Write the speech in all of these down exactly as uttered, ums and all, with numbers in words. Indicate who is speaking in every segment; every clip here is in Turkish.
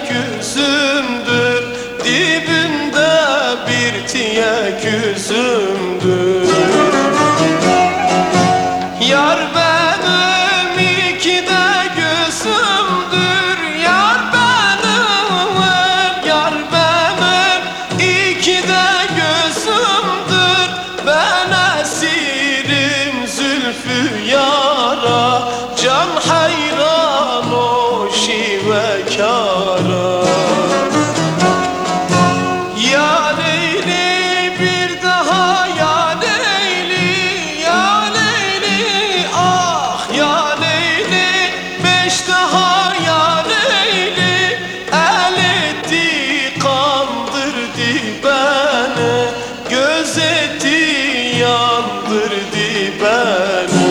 Speaker 1: üzümdür, dibinde bir tiyek üzümdür. Yar benim iki de gözümdür, yar benim, yar benim iki de gözümdür. Ben esirim zülfü yara, can hayran o şivekara. Ya Leyli bir daha, ya Leyli, ya Leyli, ah ya Leyli, beş daha ya Leyli. El etti kandırdı beni, göz etti yandırdı beni.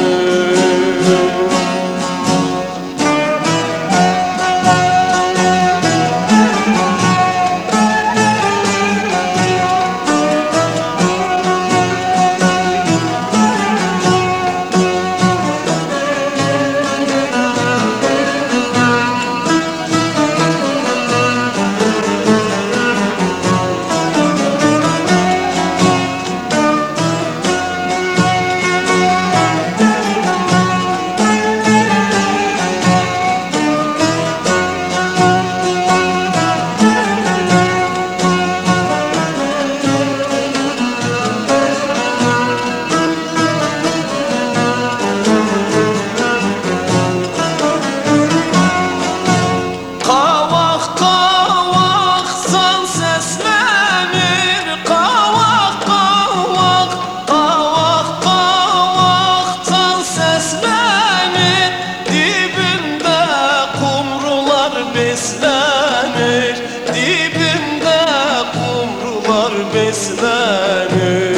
Speaker 1: Beslenir, dibimde kumrular beslenir.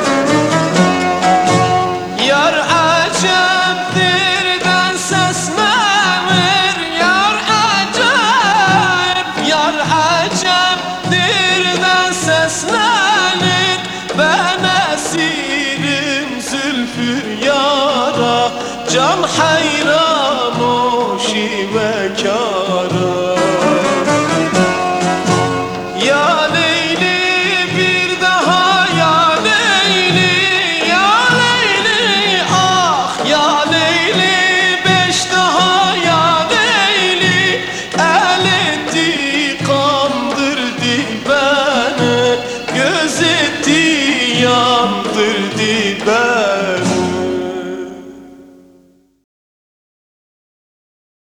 Speaker 1: Yar acemdir den seslenir, yar acem, yar acemdir den seslenir. Ben esirim zülfü yara, can hayran o şivekara.